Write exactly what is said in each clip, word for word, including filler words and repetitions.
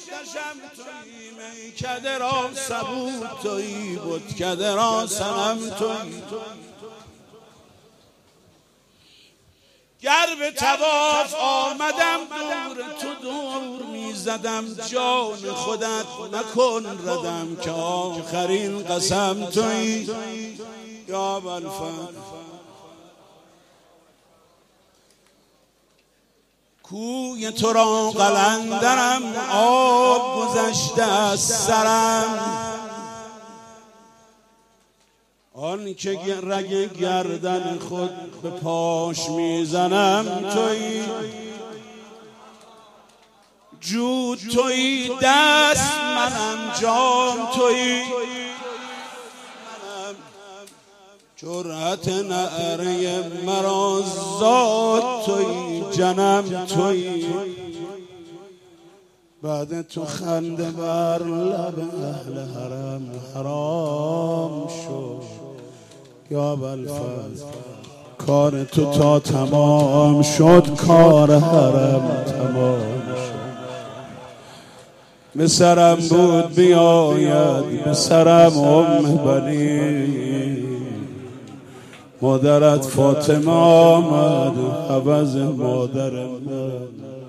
دشم تویی، میکده را ثبوت تویی، بتکده را صنم تویی. گر به طواف آمدم دور تو دور میزدم، جان خودت مکن ردم که آخرین قسم تویی. یا ابوالفضل کوی تو را قلندرم، آب گذشته از سرم. آن که رگ گردن خود به پاش میزنم تویی. جود تویی دست منم، جام تویی. جرأت نعره مرا ذات تویی، جنم تویی. بعد تو خنده بر لب اهل حرم حرام شد. یا ابوالفضل کار تو تا تمام شد، کار حرم تمام شد. به سرم بود بیاید، به سرم ام بنی. مادرت فاطمه آمد عوض مادر من.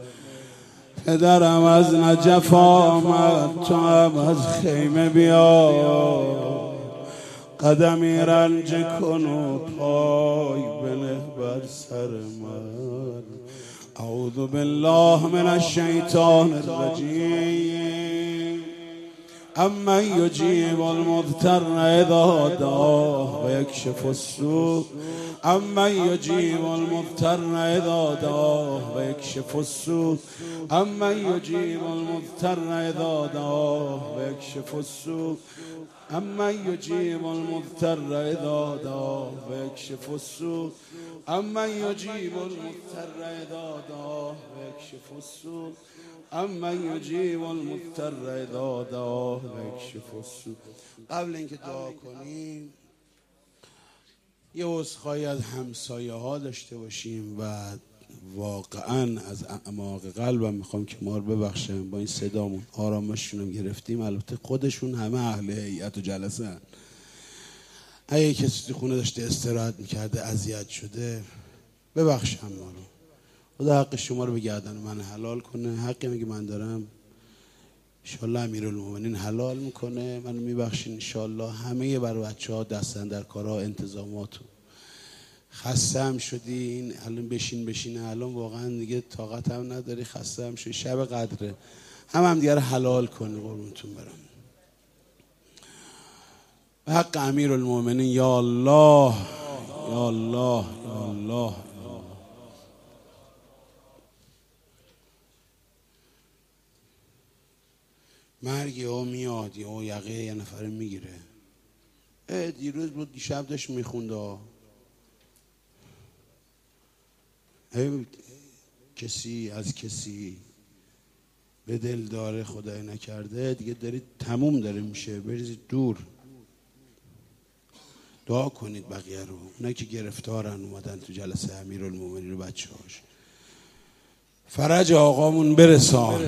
پدرم از نجف آمد، تو هم از خیمه بیا. قدمی رنج کن و پای بنه بر سر من. اعوذ بالله من الشیطان الرجیم. امن یجیب المضطر اذا دعاه و یکشف السوء. امن یجیب المضطر اذا دعاه و یکشف السوء. امن یجیب المضطر اذا دعاه و یکشف السوء. امن یجیب المضطر اذا دعاه و یکشف السوء. امن یجیب المضطر اذا دعاه و یکشف السوء. امن یجیب المضطر اذا دعاه و یکشف السوء. قبل اینکه دعا کنیم یه عذرخواهی از همسایه ها داشته باشیم و واقعا از اعماق قلبم میخوام که ما رو ببخشن. با این صدامون آرامششون هم گرفتیم. البته خودشون همه اهل هیئت و جلسه هن. اگه کسی تو خونه داشته استراحت میکرده اذیت شده ببخشم ما رو. خدا حق شما رو به گردن من حلال کنه. حقی میگه من دارم انشالله امیرالمومنین حلال میکنه. من میبخشین انشالله. همه بر بچه ها دستن در کارها انتظاماتو. خسته هم شدین الان بشین بشین الان واقعا دیگه طاقت هم نداری. خسته هم شدی. شب قدره. هم هم دیگه حلال کنی قربونتون برم. به حق امیرالمومنین یا الله یا الله یا الله. مرگ او میاد یا یقه یه نفره میگیره. دیروز بود دیشب داشت میخونده کسی از کسی به دل داره خدای نکرده دیگه دارید تموم داره میشه. بریزید دور. دعا کنید بقیه رو. اونایی که گرفتارن اومدن تو جلسه امیرالمومنین رو بچه هاش فرج آقامون برسان.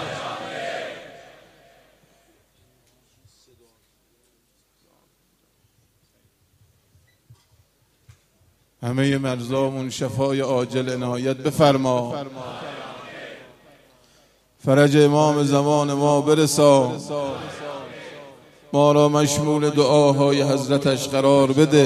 همه مرضامون شفای عاجل عنایت بفرما. فرج امام زمان ما برسان. ما را مشمول دعاهای حضرتش قرار بده.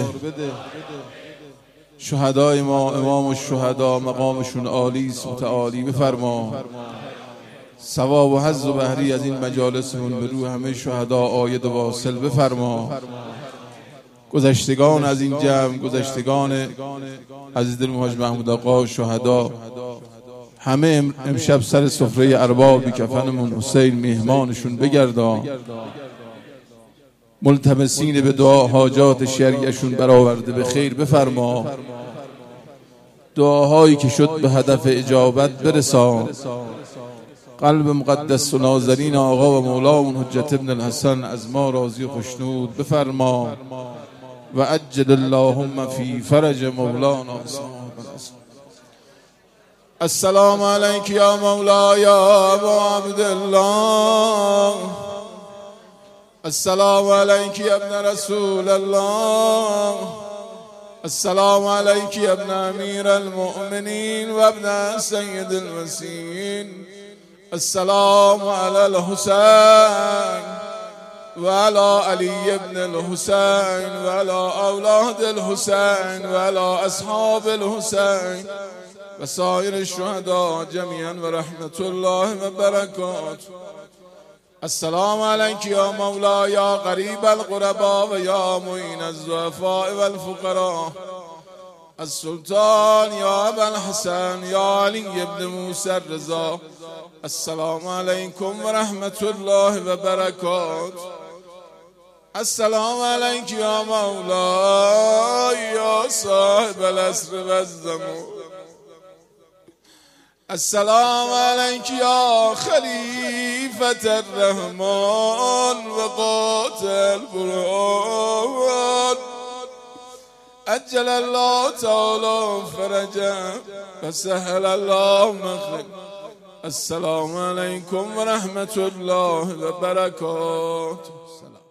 شهدای ما امام الشهدا مقامشون عالی است متعالی بفرما. ثواب و حظ و بهری از این مجالسمون به روح همه شهدا عاید و واصل بفرما. گذشتگان از این جمع، گذشتگان عزیز دل حاج محمود آقا شهدا، همه امشب سر سفره ارباب بی کفنمون حسین میهمانشون بگردان. ملتمسین به دعا حاجات شرعیشون برآورده به خیر بفرما. دعاهایی که شد به هدف اجابت برسان. قلب مقدس و نازنین آقا و مولامون حجت ابن الحسن از ما راضی و خوشنود بفرما. و عجل اللهم فی فرج مولانا. السلام عليك يا مولاي يا أبو عبد الله. السلام عليك يا ابن رسول الله. السلام عليك يا ابن أمير المؤمنين وابن سيد المسيين. السلام على الحسين وعلى علي بن الحسين وعلى أولاد الحسين وعلى أصحاب الحسين وسائر الشهداء جميعا ورحمة الله وبركاته. السلام عليك يا مولاي يا غريب الغرباء ويا معين الضعفاء والفقراء. السلطان يا أبا الحسن يا علي بن موسى الرضا. السلام عليكم ورحمة الله وبركاته. السلام عليك يا مولاي يا صاحب العصر والزمان. السلام عليك يا خليفة الرحمن وقاتل البرهان. أجل الله تعالى فرجا وسهل الله مخرج. السلام عليكم ورحمة الله وبركاته.